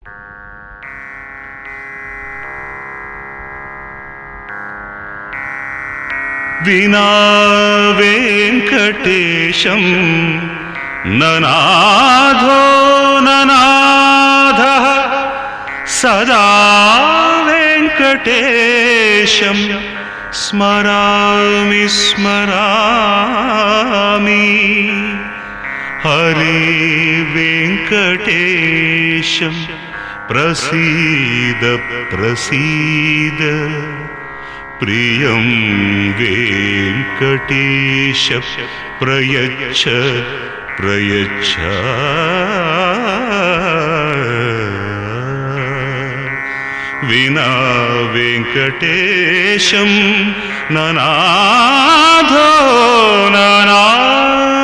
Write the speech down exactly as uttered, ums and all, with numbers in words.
వినా వెంకటేశం ననాథో ననాథః సదా వెంకటేశం స్మరామి స్మరామి. హరే వెంకటేశం ప్రసీద ప్రసీద. ప్రియం వెంకటేశ ప్రయచ్చ ప్రయచ్చ. వినా వెంకటేశం ననాథో ననాథః